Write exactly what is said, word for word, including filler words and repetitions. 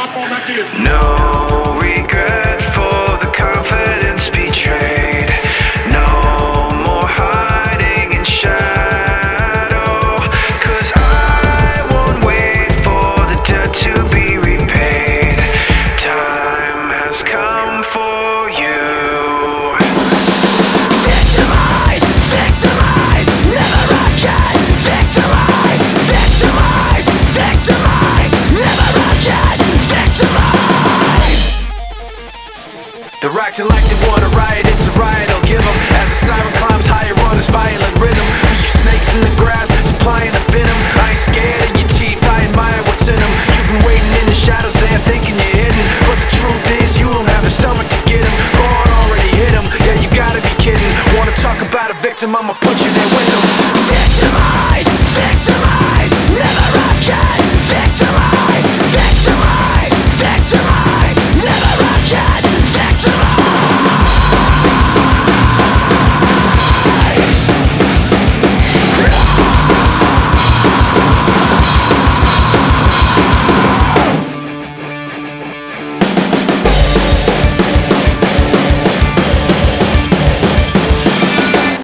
No regret for the confidence betrayed. No more hiding in shadow. 'Cause I won't wait for the debt to be repaid. Time has come for you. Victimize, victimize, never again. Victimize, victimize, victimize, never again. Victimize. They're acting like they wanna riot, it's a riot, I'll give them. As the siren climbs higher on this violent rhythm. For you snakes in the grass, supplying the venom. I ain't scared of your teeth, I admire what's in them. You've been waiting in the shadows there thinking you're hidden. But the truth is you don't have the stomach to get him. God already hit him, yeah you gotta be kidding. Wanna talk about a victim, I'ma put you down.